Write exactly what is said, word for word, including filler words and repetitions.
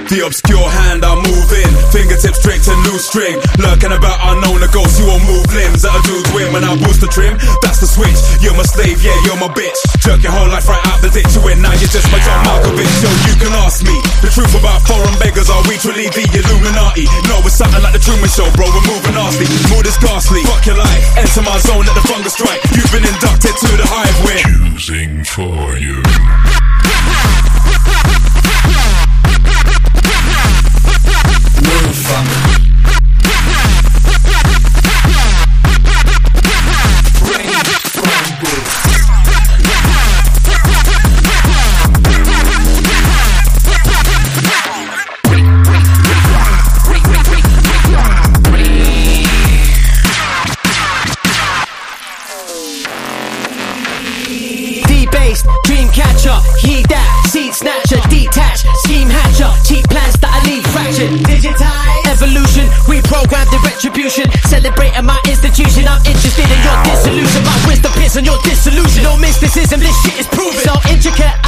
The obscure hand I'm moving, fingertips straight to loose string. Lurking about unknown the ghosts, you won't move limbs. That a dude's win when I boost the trim. That's the switch, you're my slave, yeah, you're my bitch. Jerk your whole life right out the ditch. You win, now you're just my John Malkovich. Yo, you can ask me the truth about foreign beggars. Are we truly the Illuminati? No, it's something like the Truman Show, bro, we're moving nasty. Mood is ghastly, fuck your life. Enter my zone, let the fungus strike. You've been inducted to the hive where choosing for you. D-based, dream catcher, heed that, seed snatcher, detach, scheme hatcher, cheap plans that I leave fractured, digitize, evolution, reprogram the retribution, celebrating my institution, I'm interested in your dissolution, my wisdom pits on your dissolution, no mysticism, this shit is proven, so intricate,